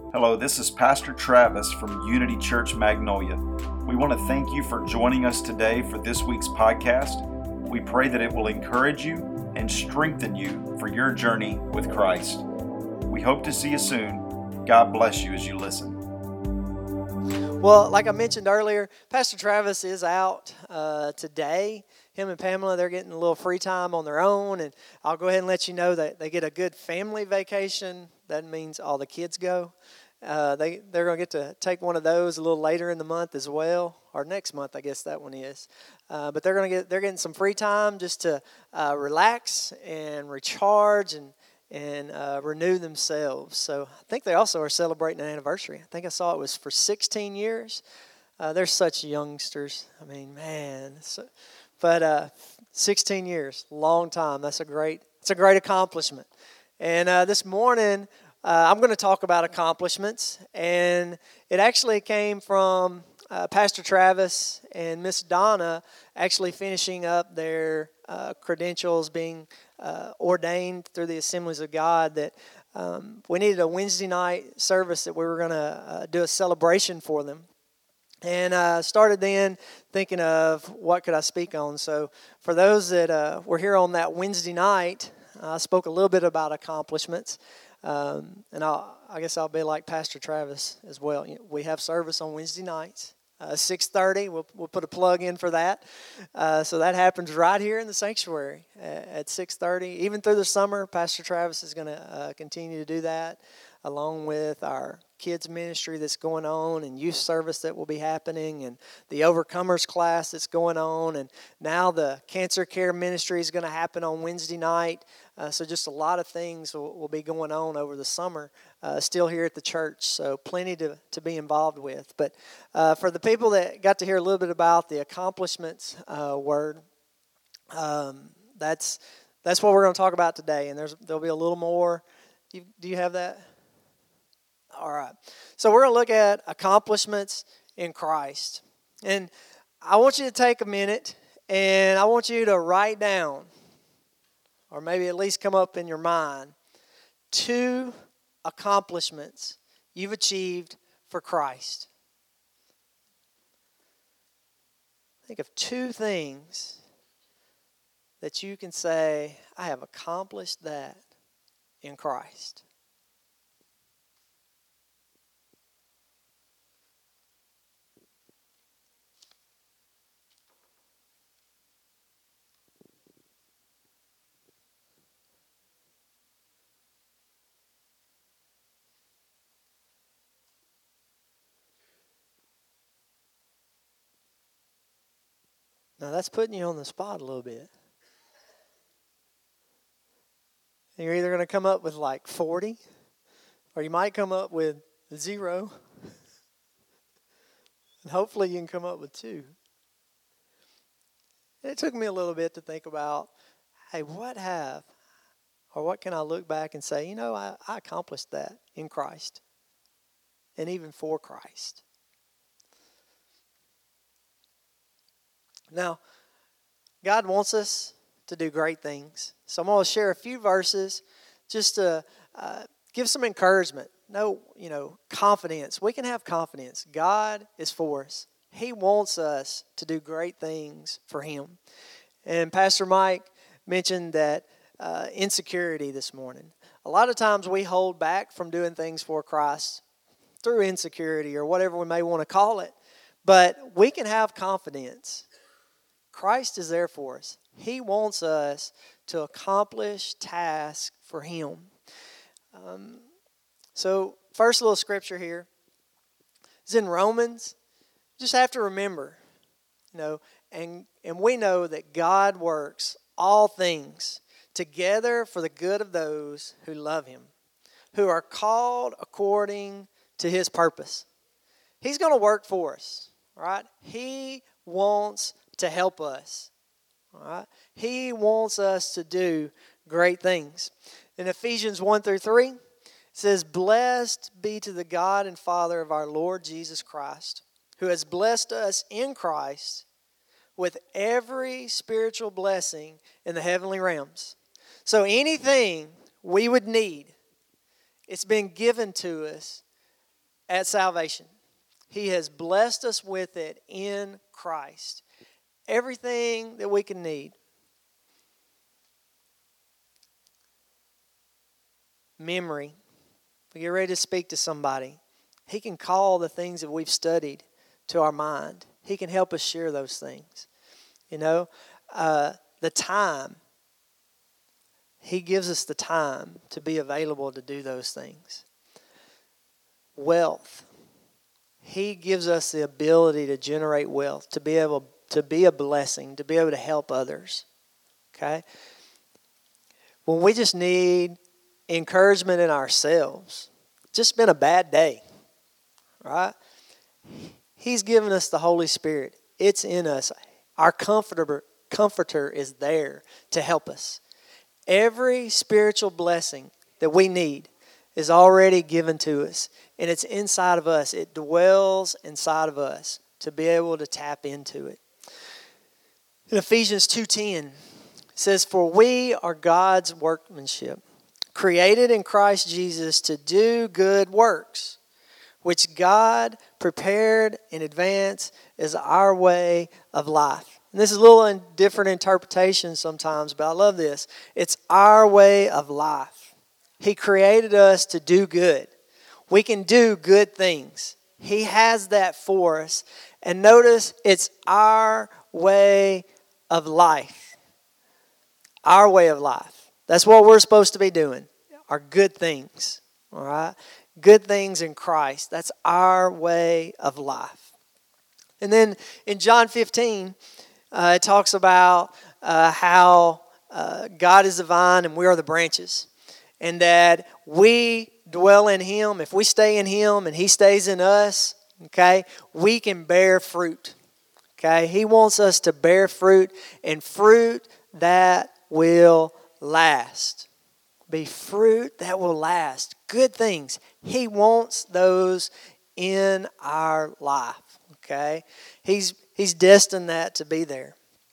Hello, this is Pastor Travis from Unity Church Magnolia. We want to thank you for joining us today for this week's podcast. We pray that it will encourage you and strengthen you for your journey with Christ. We hope to see you soon. God bless you as you listen. Well, like I mentioned earlier, Pastor Travis is out today. Him and Pamela, they're getting a little free time on their own, and I'll go ahead and let you know that they get a good family vacation. That means all the kids go. They're going to get to take one of those a little later in the month as well, or next month, I guess that one is. But they're getting some free time just to relax and recharge and renew themselves. So I think they also are celebrating an anniversary. I think I saw it was for 16 years. They're such youngsters. I mean, man. But 16 years, long time. It's a great accomplishment. And this morning, I'm going to talk about accomplishments. And it actually came from Pastor Travis and Miss Donna actually finishing up their credentials, being ordained through the Assemblies of God, that we needed a Wednesday night service that we were going to do a celebration for them. And started then thinking of what could I speak on. So for those that were here on that Wednesday night, I spoke a little bit about accomplishments. And I guess I'll be like Pastor Travis as well. We have service on Wednesday nights, 6:30. We'll put a plug in for that. So that happens right here in the sanctuary at 6:30. Even through the summer, Pastor Travis is going to continue to do that, along with our kids ministry that's going on, and youth service that will be happening, and the Overcomers class that's going on, and now the cancer care ministry is going to happen on Wednesday night. So just a lot of things will be going on over the summer still here at the church, so plenty to be involved with. But for the people that got to hear a little bit about the accomplishments word, that's what we're going to talk about today, and there'll be a little more. Do you have that? All right. So we're going to look at accomplishments in Christ. And I want you to take a minute, and I want you to write down, or maybe at least come up in your mind, 2 accomplishments you've achieved for Christ. Think of 2 things that you can say, I have accomplished that in Christ. Now that's putting you on the spot a little bit. And you're either going to come up with like 40, or you might come up with 0. And hopefully you can come up with 2. And it took me a little bit to think about, hey, what can I look back and say, I accomplished that in Christ, and even for Christ. Now, God wants us to do great things. So I'm going to share a few verses just to give some encouragement. Confidence. We can have confidence. God is for us. He wants us to do great things for Him. And Pastor Mike mentioned that insecurity this morning. A lot of times we hold back from doing things for Christ through insecurity or whatever we may want to call it. But we can have confidence. Christ is there for us. He wants us to accomplish tasks for Him. So first little scripture here is in Romans. Just have to remember, and we know that God works all things together for the good of those who love Him, who are called according to His purpose. He's going to work for us, right? He wants to help us. All right? He wants us to do great things. In Ephesians 1-3, it says, "Blessed be to the God and Father of our Lord Jesus Christ, who has blessed us in Christ with every spiritual blessing in the heavenly realms." So anything we would need, it's been given to us at salvation. He has blessed us with it in Christ. Everything that we can need. Memory. If we get ready to speak to somebody, He can call the things that we've studied to our mind. He can help us share those things. The time. He gives us the time to be available to do those things. Wealth. He gives us the ability to generate wealth, to be able to be a blessing, to be able to help others. Okay? When we just need encouragement in ourselves, it's just been a bad day, right? He's given us the Holy Spirit. It's in us. Our comforter is there to help us. Every spiritual blessing that we need is already given to us, and it's inside of us. It dwells inside of us to be able to tap into it. In Ephesians 2:10, it says, "For we are God's workmanship, created in Christ Jesus to do good works, which God prepared in advance as our way of life." And this is a little different interpretation sometimes, but I love this. It's our way of life. He created us to do good. We can do good things. He has that for us. And notice, it's our way of life. Our way of life. That's what we're supposed to be doing. Are good things. All right? Good things in Christ. That's our way of life. And then in John 15, it talks about how God is the vine and we are the branches. And that we dwell in Him. If we stay in Him and He stays in us, okay, we can bear fruit. Okay, He wants us to bear fruit, and fruit that will last. Be fruit that will last. Good things. He wants those in our life. Okay, He's destined that to be there.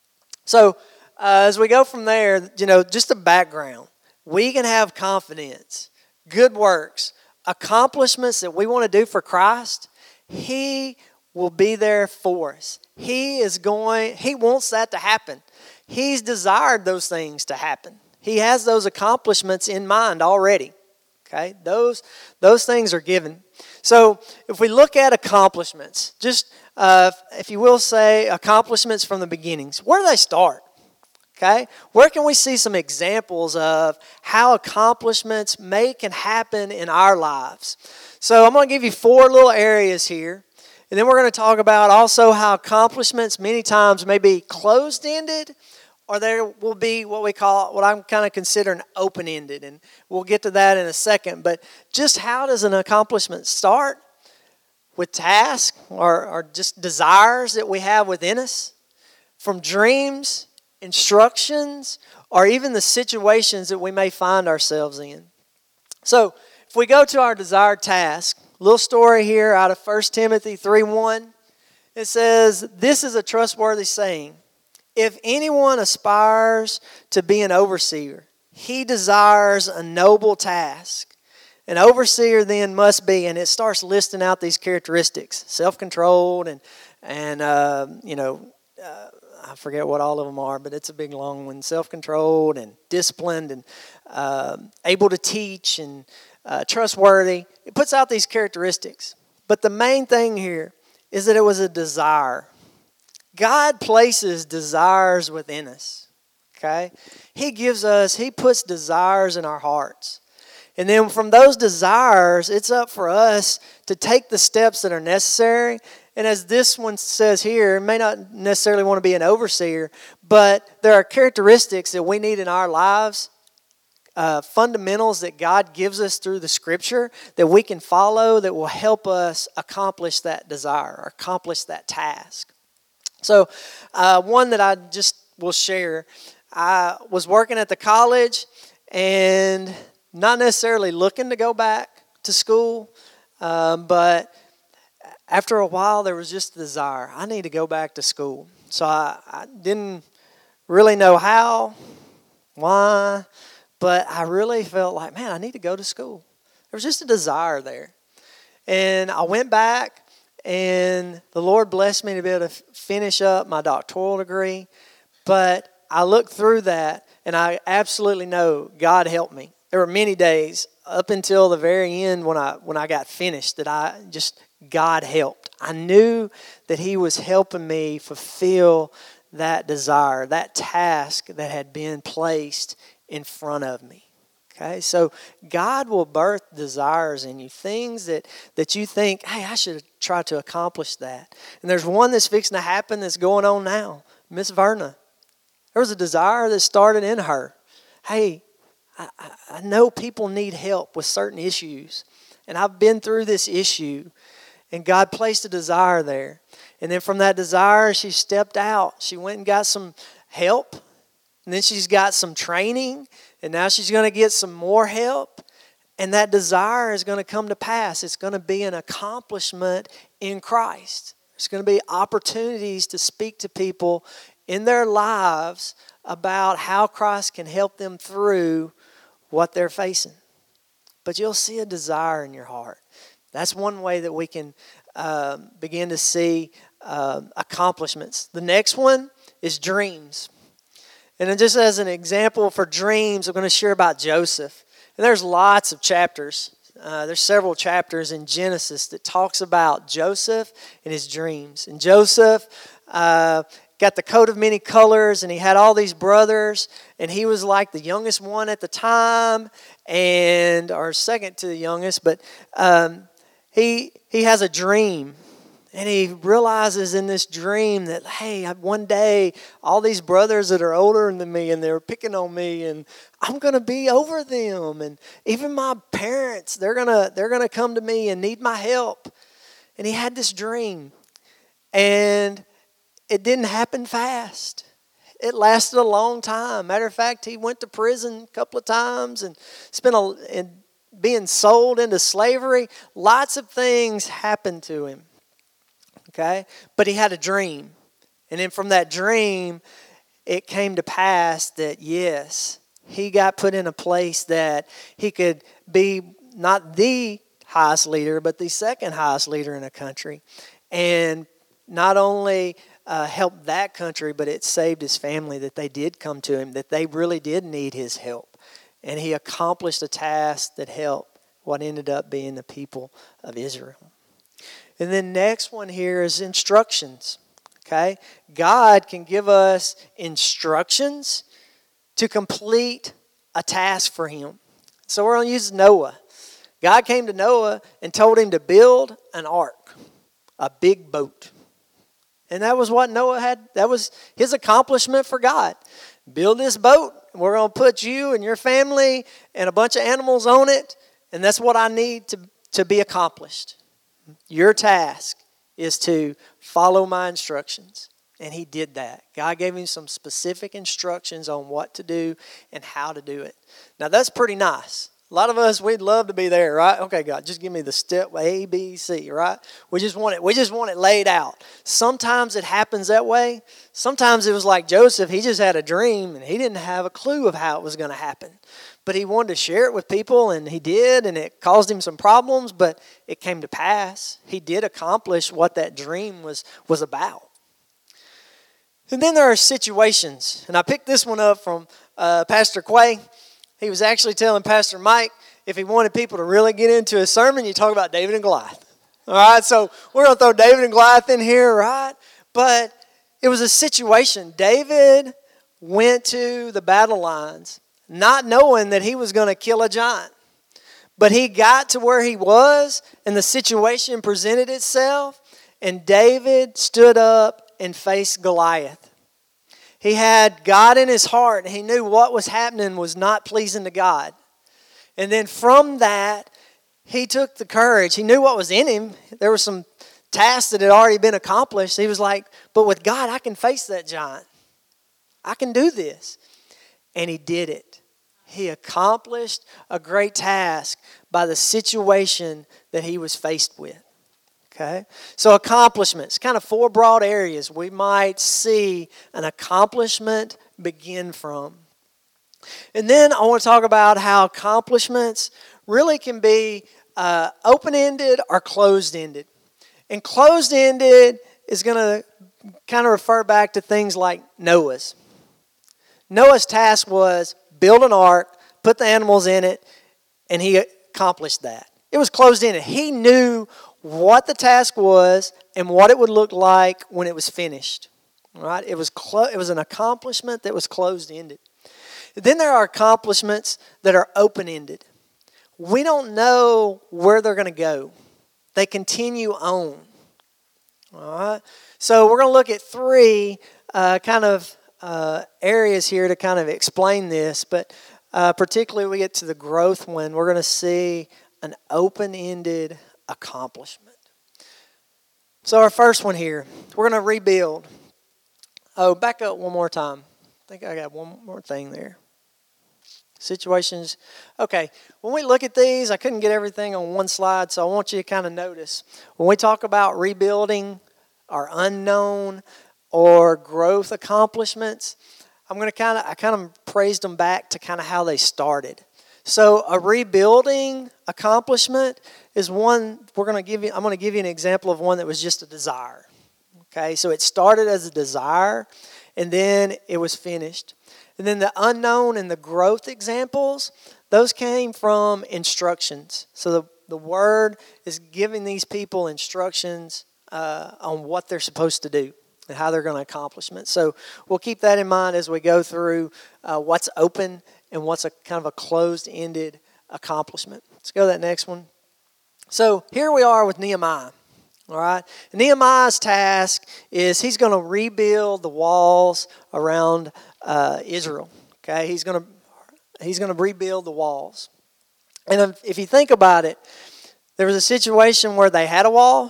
So as we go from there, just a background. We can have confidence, good works, accomplishments that we want to do for Christ. He will be there for us. He wants that to happen. He's desired those things to happen. He has those accomplishments in mind already. Okay, those things are given. So if we look at accomplishments, just if you will say accomplishments from the beginnings, where do they start? Okay, where can we see some examples of how accomplishments can happen in our lives? So I'm going to give you 4 little areas here. And then we're going to talk about also how accomplishments many times may be closed-ended, or there will be what I'm kind of considering open-ended. And we'll get to that in a second. But just how does an accomplishment start? With tasks or just desires that we have within us? From dreams, instructions, or even the situations that we may find ourselves in. So, if we go to our desired task, a little story here out of 1 Timothy 3:1. It says, "This is a trustworthy saying. If anyone aspires to be an overseer, he desires a noble task. An overseer then must be," and it starts listing out these characteristics, self-controlled and I forget what all of them are, but it's a big long one. Self-controlled and disciplined and able to teach and trustworthy. It puts out these characteristics. But the main thing here is that it was a desire. God places desires within us. Okay? He puts desires in our hearts. And then from those desires, it's up for us to take the steps that are necessary. And as this one says here, may not necessarily want to be an overseer, but there are characteristics that we need in our lives, fundamentals that God gives us through the Scripture that we can follow that will help us accomplish that desire or accomplish that task. So one that I just will share, I was working at the college and not necessarily looking to go back to school, but after a while, there was just a desire. I need to go back to school. So I didn't really know how, why, but I really felt like, man, I need to go to school. There was just a desire there. And I went back, and the Lord blessed me to be able to finish up my doctoral degree. But I looked through that, and I absolutely know God helped me. There were many days up until the very end when I got finished that God helped. I knew that He was helping me fulfill that desire, that task that had been placed in front of me. Okay, so God will birth desires in you, things that you think, hey, I should try to accomplish that. And there's one that's fixing to happen that's going on now. Miss Verna, there was a desire that started in her. Hey, I know people need help with certain issues, and I've been through this issue, and God placed a desire there. And then from that desire, she stepped out. She went and got some help, and then she's got some training, and now she's going to get some more help, and that desire is going to come to pass. It's going to be an accomplishment in Christ. There's going to be opportunities to speak to people in their lives about how Christ can help them through what they're facing. But you'll see a desire in your heart. That's one way that we can begin to see accomplishments. The next one is dreams. And then just as an example for dreams, I'm going to share about Joseph. And there's lots of chapters. There's several chapters in Genesis that talks about Joseph and his dreams. And Joseph got the coat of many colors, and he had all these brothers, and he was like the youngest one at the time, or second to the youngest, but he has a dream. And he realizes in this dream that, hey, one day, all these brothers that are older than me, and they're picking on me, and I'm going to be over them. And even my parents, they're gonna come to me and need my help. And he had this dream. And it didn't happen fast. It lasted a long time. Matter of fact, he went to prison a couple of times and being sold into slavery. Lots of things happened to him. Okay? But he had a dream. And then from that dream, it came to pass that, yes, he got put in a place that he could be not the highest leader, but the second highest leader in a country. And not only helped that country, but it saved his family, that they did come to him, that they really did need his help. And he accomplished a task that helped what ended up being the people of Israel. And then next one here is instructions. Okay? God can give us instructions to complete a task for him. So we're going to use Noah. God came to Noah and told him to build an ark, a big boat. And that was what Noah had. That was his accomplishment for God. Build this boat. We're going to put you and your family and a bunch of animals on it. And that's what I need to be accomplished. Your task is to follow my instructions. And he did that. God gave him some specific instructions on what to do and how to do it. Now that's pretty nice. A lot of us, we'd love to be there, right? Okay, God, just give me the step A, B, C, right? We just want it laid out. Sometimes it happens that way. Sometimes it was like Joseph. He just had a dream and he didn't have a clue of how it was going to happen. But he wanted to share it with people, and he did, and it caused him some problems, but it came to pass. He did accomplish what that dream was about. And then there are situations, and I picked this one up from Pastor Quay. He was actually telling Pastor Mike, if he wanted people to really get into a sermon, you talk about David and Goliath. All right, so we're going to throw David and Goliath in here, right? But it was a situation. David went to the battle lines not knowing that he was going to kill a giant. But he got to where he was, and the situation presented itself, and David stood up and faced Goliath. He had God in his heart, and he knew what was happening was not pleasing to God. And then from that, he took the courage. He knew what was in him. There were some tasks that had already been accomplished. He was like, but with God, I can face that giant. I can do this. And he did it. He accomplished a great task by the situation that he was faced with. Okay? So accomplishments, kind of four broad areas we might see an accomplishment begin from. And then I want to talk about how accomplishments really can be open-ended or closed-ended. And closed-ended is going to kind of refer back to things like Noah's. Noah's task was build an ark, put the animals in it, and he accomplished that. It was closed-ended. He knew what the task was and what it would look like when it was finished. Right? It was an accomplishment that was closed-ended. Then there are accomplishments that are open-ended. We don't know where they're going to go. They continue on. All right? So we're going to look at three areas here to kind of explain this, but particularly we get to the growth one, we're going to see an open-ended accomplishment. So our first one here, we're going to rebuild. Oh, back up one more time. I think I got one more thing there. Situations. Okay, when we look at these, I couldn't get everything on one slide, so I want you to kind of notice. When we talk about rebuilding our unknown or growth accomplishments, I kind of praised them back to kind of how they started. So a rebuilding accomplishment is one I'm going to give you an example of one that was just a desire. Okay, so it started as a desire, and then it was finished. And then the unknown and the growth examples, those came from instructions. So the Word is giving these people instructions on what they're supposed to do and how they're going to accomplish it. So we'll keep that in mind as we go through what's open and what's a kind of a closed-ended accomplishment. Let's go to that next one. So here we are with Nehemiah. All right. Nehemiah's task is he's going to rebuild the walls around Israel. Okay, he's going to rebuild the walls. And if you think about it, there was a situation where they had a wall,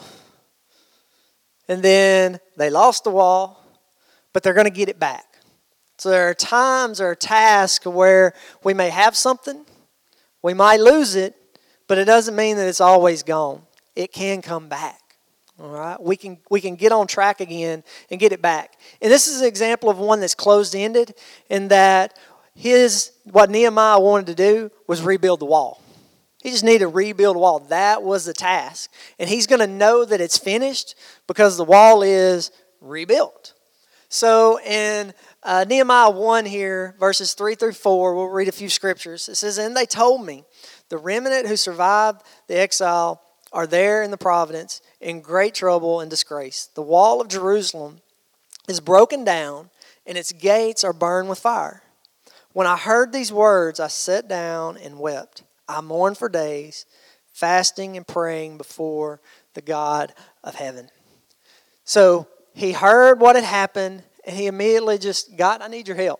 and then they lost the wall, but they're going to get it back. So there are times or tasks where we may have something, we might lose it, but it doesn't mean that it's always gone. It can come back. All right, we can get on track again and get it back. And this is an example of one that's closed-ended in that what Nehemiah wanted to do was rebuild the wall. He just needed to rebuild the wall. That was the task. And he's going to know that it's finished because the wall is rebuilt. So in Nehemiah 1 here, verses 3 through 4, we'll read a few scriptures. It says, "And they told me, the remnant who survived the exile are there in the province in great trouble and disgrace. The wall of Jerusalem is broken down, and its gates are burned with fire. When I heard these words, I sat down and wept. I mourned for days, fasting and praying before the God of heaven." So he heard what had happened, and he immediately just, "God, I need your help.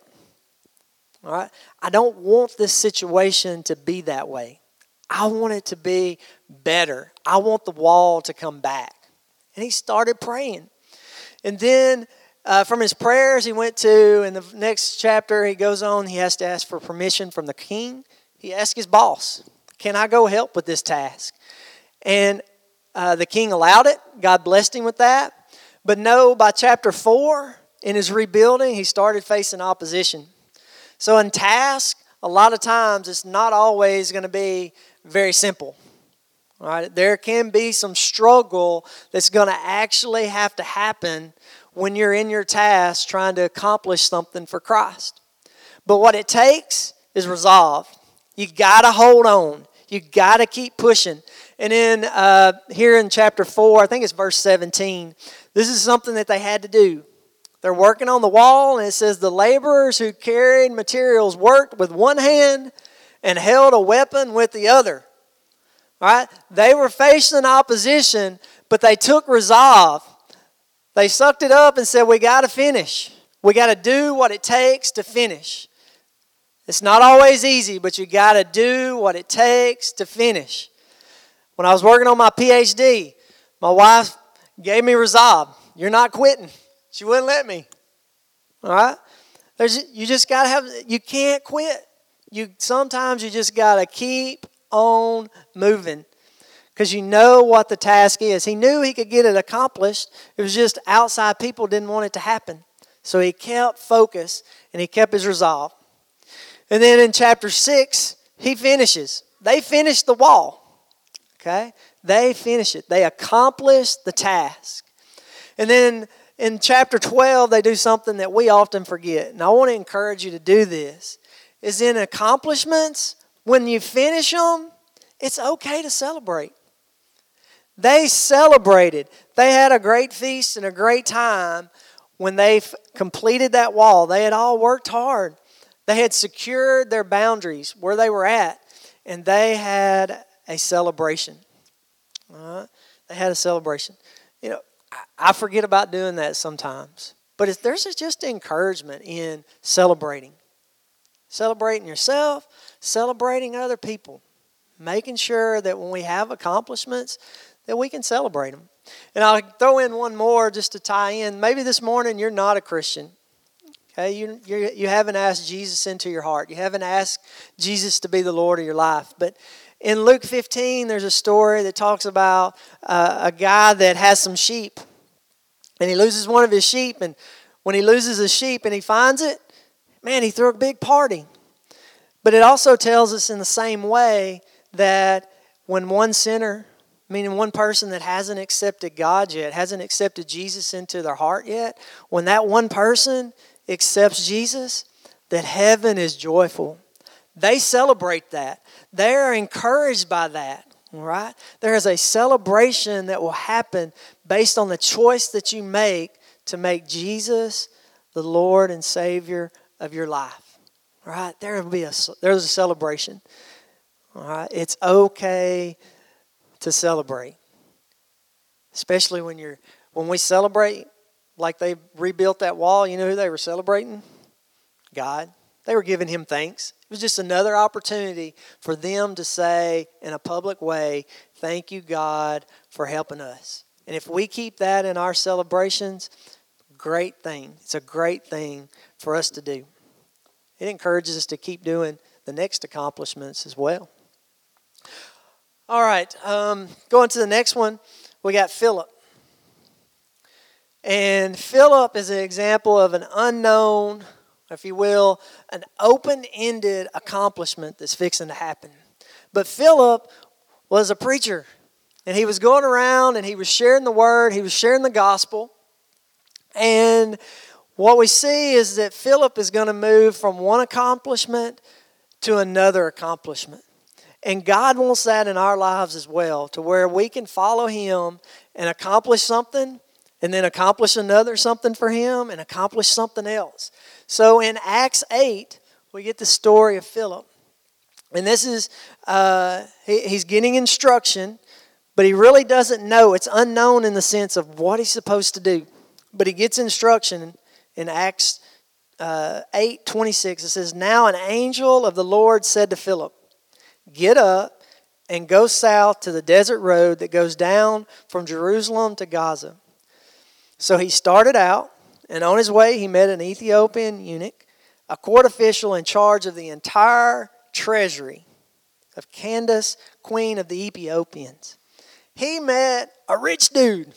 All right? I don't want this situation to be that way. I want it to be better. I want the wall to come back." And he started praying. And then from his prayers, he went to, in the next chapter, he goes on, he has to ask for permission from the king. He asked his boss, "Can I go help with this task?" And the king allowed it. God blessed him with that. But no, by chapter 4, in his rebuilding, he started facing opposition. So in task, a lot of times it's not always going to be very simple. All right, there can be some struggle that's going to actually have to happen when you're in your task trying to accomplish something for Christ. But what it takes is resolve. You got to hold on. You got to keep pushing. And then here in chapter 4, I think it's verse 17, this is something that they had to do. They're working on the wall, and it says, "The laborers who carried materials worked with one hand and held a weapon with the other." All right? They were facing opposition, but they took resolve. They sucked it up and said, "We got to finish. We got to do what it takes to finish." It's not always easy, but you got to do what it takes to finish. When I was working on my PhD, my wife gave me resolve. "You're not quitting." She wouldn't let me. All right? You just got to have, you can't quit. Sometimes you just got to keep on moving because you know what the task is. He knew he could get it accomplished. It was just outside people didn't want it to happen. So he kept focus and he kept his resolve. And then in chapter 6, he finishes. They finished the wall. Okay? They finish it. They accomplish the task. And then in chapter 12, they do something that we often forget. And I want to encourage you to do this. Is in accomplishments, when you finish them, it's okay to celebrate. They celebrated. They had a great feast and a great time when they completed that wall. They had all worked hard. They had secured their boundaries where they were at. And they had a celebration. They had a celebration. You know, I forget about doing that sometimes. But there's just encouragement in celebrating. Celebrating yourself, celebrating other people. Making sure that when we have accomplishments, that we can celebrate them. And I'll throw in one more just to tie in. Maybe this morning you're not a Christian. Okay, you haven't asked Jesus into your heart. You haven't asked Jesus to be the Lord of your life. But in Luke 15, there's a story that talks about a guy that has some sheep. And he loses one of his sheep. And when he loses a sheep and he finds it, man, he threw a big party. But it also tells us in the same way that when one sinner, meaning one person that hasn't accepted God yet, hasn't accepted Jesus into their heart yet, when that one person accepts Jesus, that heaven is joyful. They celebrate that. They're encouraged by that, right? There is a celebration that will happen based on the choice that you make to make Jesus the Lord and Savior of your life, right? There's a celebration. All right, it's okay to celebrate, especially when we celebrate like they rebuilt that wall. You know who they were celebrating? God. They were giving Him thanks. It was just another opportunity for them to say in a public way, "Thank you, God, for helping us." And if we keep that in our celebrations, great thing. It's a great thing for us to do. It encourages us to keep doing the next accomplishments as well. All right, going to the next one, we got Philip. And Philip is an example of an unknown, if you will, an open-ended accomplishment that's fixing to happen. But Philip was a preacher, and he was going around and he was sharing the word, he was sharing the gospel. And what we see is that Philip is going to move from one accomplishment to another accomplishment. And God wants that in our lives as well, to where we can follow Him and accomplish something, and then accomplish another something for Him, and accomplish something else. So in Acts 8, we get the story of Philip. And this is, he's getting instruction, but he really doesn't know. It's unknown in the sense of what he's supposed to do. But he gets instruction in Acts 8:26. It says, "Now an angel of the Lord said to Philip, 'Get up and go south to the desert road that goes down from Jerusalem to Gaza.' So he started out, and on his way he met an Ethiopian eunuch, a court official in charge of the entire treasury of Candace, queen of the Ethiopians. He met a rich dude.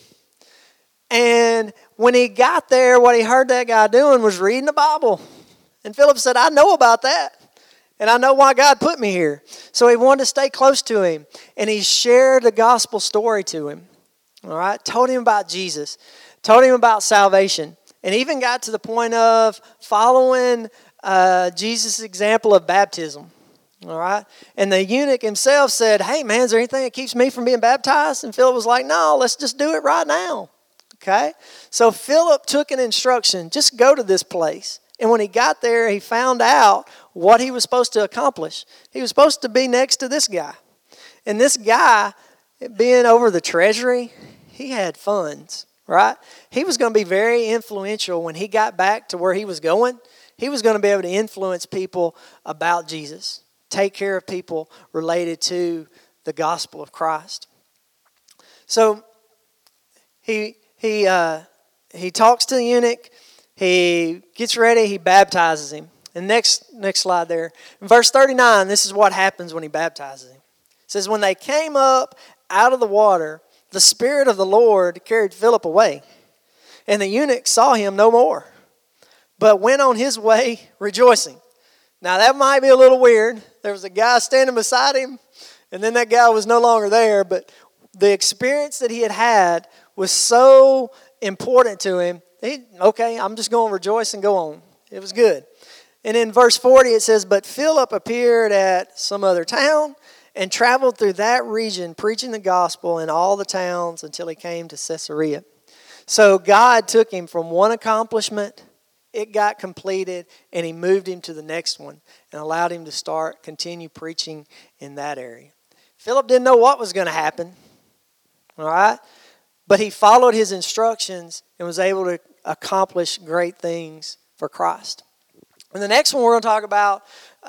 And when he got there, what he heard that guy doing was reading the Bible. And Philip said, I know about that. And I know why God put me here. So he wanted to stay close to him. And he shared the gospel story to him. All right? Told him about Jesus. Told him about salvation. And even got to the point of following Jesus' example of baptism. All right? And the eunuch himself said, hey, man, is there anything that keeps me from being baptized? And Philip was like, no, let's just do it right now. Okay? So Philip took an instruction, just go to this place. And when he got there, he found out what he was supposed to accomplish. He was supposed to be next to this guy. And this guy, being over the treasury, he had funds, right? He was going to be very influential when he got back to where he was going. He was going to be able to influence people about Jesus, take care of people related to the gospel of Christ. So he talks to the eunuch. He gets ready. He baptizes him. And next slide there. In verse 39, this is what happens when he baptizes him. It says, when they came up out of the water, the Spirit of the Lord carried Philip away. And the eunuch saw him no more, but went on his way rejoicing. Now that might be a little weird. There was a guy standing beside him, And then that guy was no longer there, but the experience that he had had was so important to him. Okay, I'm just going to rejoice and go on. It was good. And in verse 40 it says, but Philip appeared at some other town and traveled through that region, preaching the gospel in all the towns until he came to Caesarea. So God took him from one accomplishment, it got completed, and he moved him to the next one and allowed him to continue preaching in that area. Philip didn't know what was going to happen, all right? But he followed his instructions and was able to accomplish great things for Christ. And the next one we're going to talk about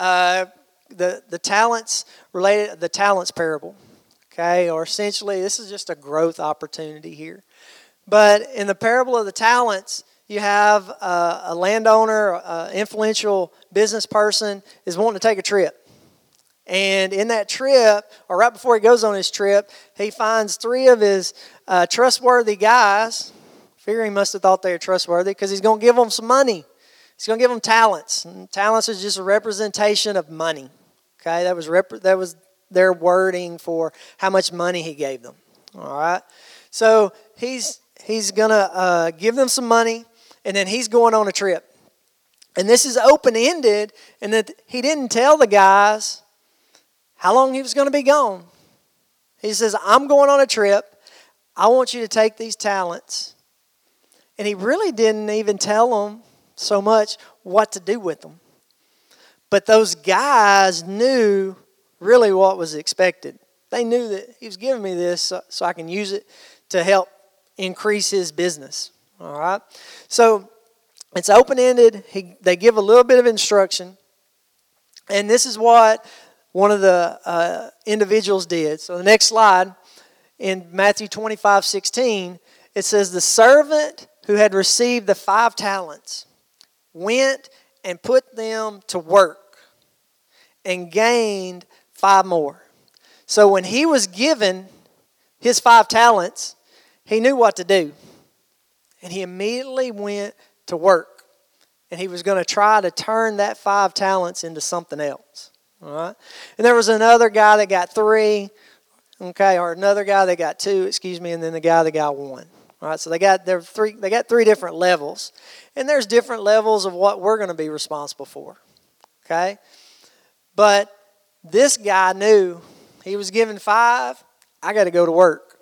the talents related, the talents parable, okay? Or essentially, this is just a growth opportunity here. But in the parable of the talents, you have a landowner, an influential business person is wanting to take a trip. And in that trip, or right before he goes on his trip, he finds 3 of his trustworthy guys. Figure he must have thought they were trustworthy because he's going to give them some money. He's going to give them talents. And talents is just a representation of money. Okay, that was their wording for how much money he gave them. All right, so he's going to give them some money, and then he's going on a trip. And this is open-ended, and that he didn't tell the guys how long he was going to be gone. He says, I'm going on a trip. I want you to take these talents. And he really didn't even tell them so much what to do with them. But those guys knew really what was expected. They knew that he was giving me this so I can use it to help increase his business. All right? So it's open-ended. They give a little bit of instruction. And this is what one of the individuals did. So the next slide, in Matthew 25:16, it says, the servant who had received the 5 talents went and put them to work and gained 5 more. So when he was given his 5 talents, he knew what to do. And he immediately went to work. And he was going to try to turn that 5 talents into something else. All right? And there was another guy that got 3, okay, or another guy that got 2, and then the guy that got 1. All right, so they got 3 different levels. And there's different levels of what we're going to be responsible for. Okay? But this guy knew he was given 5, I got to go to work.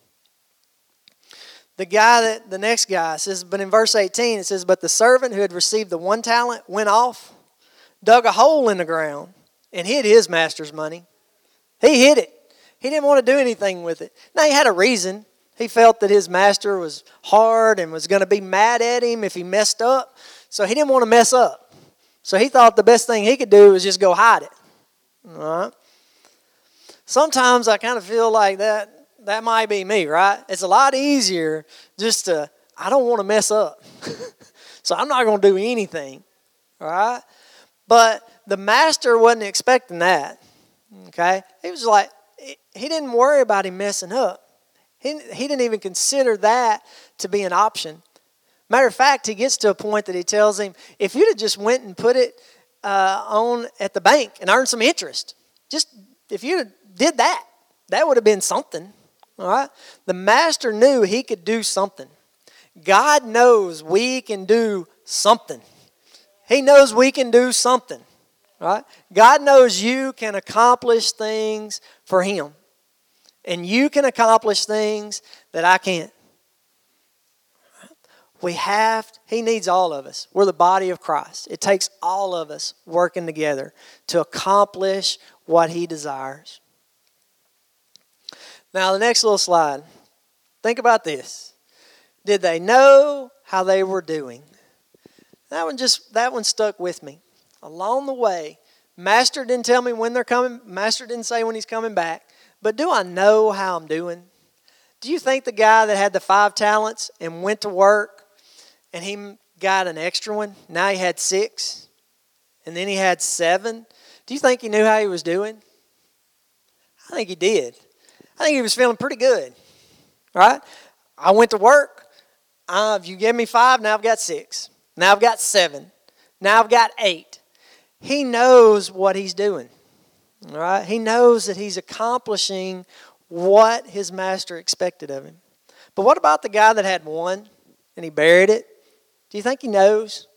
The next guy says, but in verse 18 it says, but the servant who had received the 1 talent went off, dug a hole in the ground, and hid his master's money. He hid it. He didn't want to do anything with it. Now, he had a reason. He felt that his master was hard and was going to be mad at him if he messed up. So he didn't want to mess up. So he thought the best thing he could do was just go hide it. All right? Sometimes I kind of feel like that might be me, right? It's a lot easier I don't want to mess up. So I'm not going to do anything. All right? But the master wasn't expecting that. Okay? He was like, he didn't worry about him messing up. He didn't even consider that to be an option. Matter of fact, he gets to a point that he tells him, if you'd have just went and put it on at the bank and earned some interest, just if you did that, that would have been something. All right? The master knew he could do something. God knows we can do something. He knows we can do something. Right? God knows you can accomplish things for Him. And you can accomplish things that I can't. He needs all of us. We're the body of Christ. It takes all of us working together to accomplish what He desires. Now, the next little slide. Think about this. Did they know how they were doing? That one stuck with me. Along the way, Master didn't tell me when they're coming. Master didn't say when He's coming back. But do I know how I'm doing? Do you think the guy that had the 5 talents and went to work and he got an extra one, now he had 6, and then he had 7, do you think he knew how he was doing? I think he did. I think he was feeling pretty good. Right? I went to work. You gave me 5, now I've got 6. Now I've got 7. Now I've got 8. He knows what he's doing. All right? He knows that he's accomplishing what his master expected of him. But what about the guy that had one and he buried it? Do you think he knows?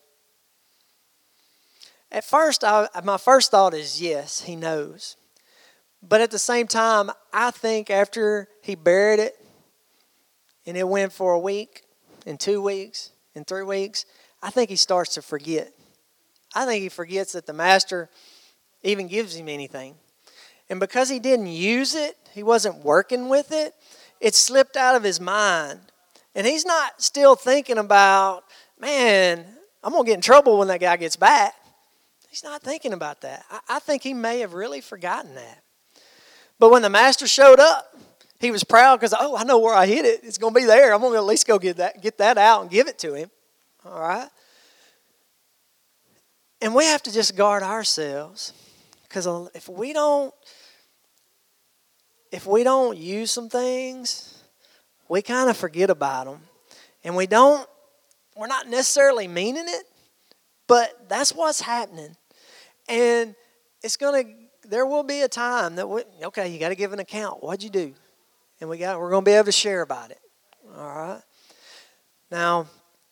At first, my first thought is yes, he knows. But at the same time, I think after he buried it and it went for a week and 2 weeks and 3 weeks, I think he starts to forget. I think he forgets that the master even gives him anything. And because he didn't use it, he wasn't working with it, it slipped out of his mind. And he's not still thinking about, man, I'm going to get in trouble when that guy gets back. He's not thinking about that. I think he may have really forgotten that. But when the master showed up, he was proud because, I know where I hid it. It's going to be there. I'm going to at least go get that out and give it to him. All right? And we have to just guard ourselves, because if we don't use some things, we kind of forget about them. And we're not necessarily meaning it, but that's what's happening. And there will be a time that you got to give an account. What'd you do? And we're going to be able to share about it. All right? Now,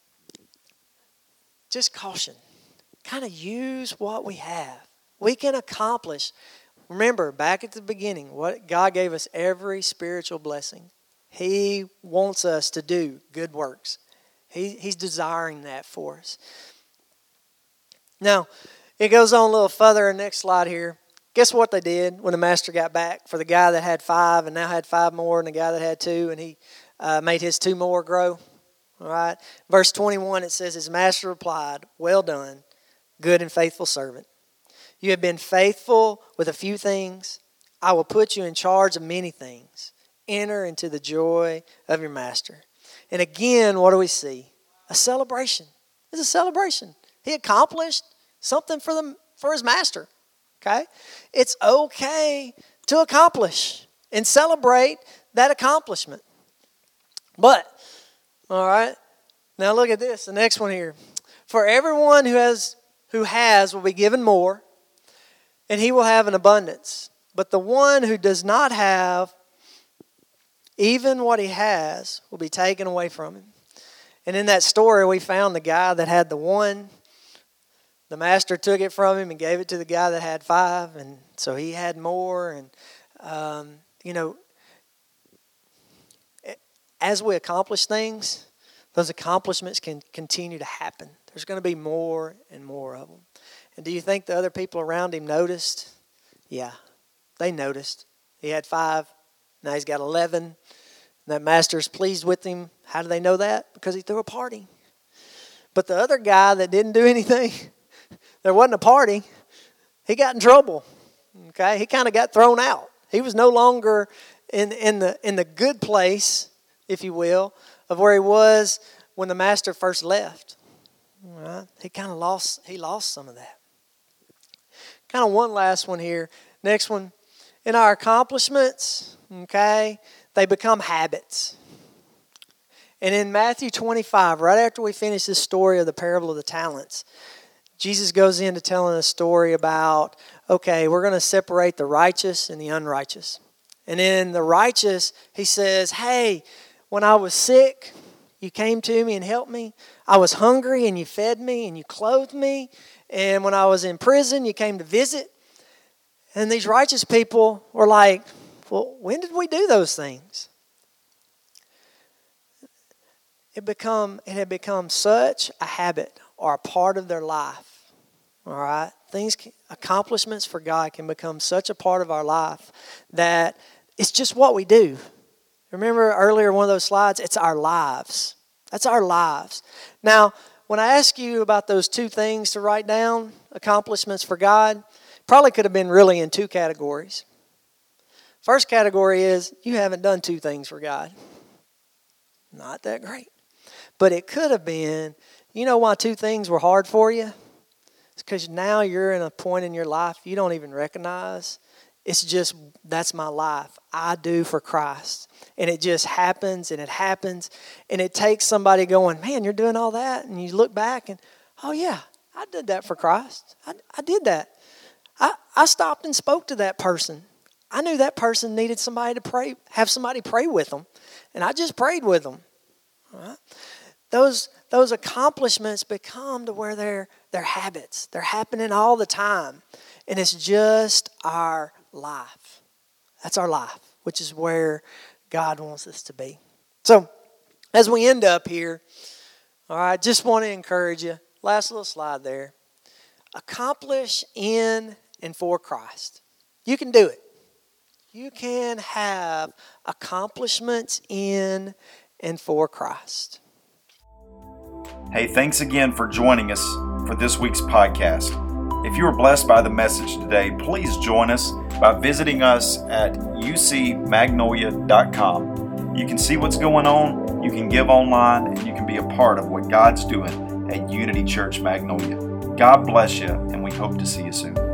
just caution. Kind of use what we have. We can accomplish. Remember, back at the beginning, what God gave us every spiritual blessing. He wants us to do good works. He's desiring that for us. Now, it goes on a little further in the next slide here. Guess what they did when the master got back for the guy that had 5 and now had 5 more, and the guy that had 2, and he made his 2 more grow? All right. Verse 21, it says, his master replied, well done, good and faithful servant. You have been faithful with a few things. I will put you in charge of many things. Enter into the joy of your master. And again, what do we see? A celebration. It's a celebration. He accomplished something for his master. Okay? It's okay to accomplish and celebrate that accomplishment. But, all right, now look at this, the next one here. For everyone who has will be given more, and he will have an abundance. But the one who does not have, even what he has, will be taken away from him. And in that story, we found the guy that had the 1. The master took it from him and gave it to the guy that had 5, and so he had more. And, as we accomplish things, those accomplishments can continue to happen. There's going to be more and more of them. And do you think the other people around him noticed? Yeah, they noticed. He had 5, now he's got 11. And that master's pleased with him. How do they know that? Because he threw a party. But the other guy that didn't do anything, there wasn't a party, he got in trouble. Okay, he kind of got thrown out. He was no longer in the good place, if you will, of where he was when the master first left. All right? He kind of lost some of that. Kind of one last one here. Next one. In our accomplishments, okay, they become habits. And in Matthew 25, right after we finish this story of the parable of the talents, Jesus goes into telling a story about, okay, we're going to separate the righteous and the unrighteous. And in the righteous, he says, hey, when I was sick, you came to me and helped me. I was hungry and you fed me and you clothed me. And when I was in prison, you came to visit. And these righteous people were like, well, when did we do those things? It had become such a habit or a part of their life. All right? Accomplishments for God can become such a part of our life that it's just what we do. Remember earlier one of those slides? It's our lives. That's our lives. Now, when I ask you about those 2 things to write down, accomplishments for God, probably could have been really in 2 categories. First category is you haven't done 2 things for God. Not that great. But it could have been, you know why 2 things were hard for you? It's because now you're in a point in your life you don't even recognize. It's just, that's my life. I do for Christ. And it just happens and it happens. And it takes somebody going, man, you're doing all that. And you look back and, oh yeah, I did that for Christ. I did that. I stopped and spoke to that person. I knew that person needed somebody to pray, have somebody pray with them, and I just prayed with them. All right? Those accomplishments become to where they're habits. They're happening all the time, and it's just our life. That's our life, which is where God wants us to be. So, as we end up here, all right, just want to encourage you. Last little slide there. Accomplish in and for Christ. You can do it. You can have accomplishments in and for Christ. Hey, thanks again for joining us for this week's podcast. If you were blessed by the message today, please join us by visiting us at ucmagnolia.com. You can see what's going on, you can give online, and you can be a part of what God's doing at Unity Church Magnolia. God bless you, and we hope to see you soon.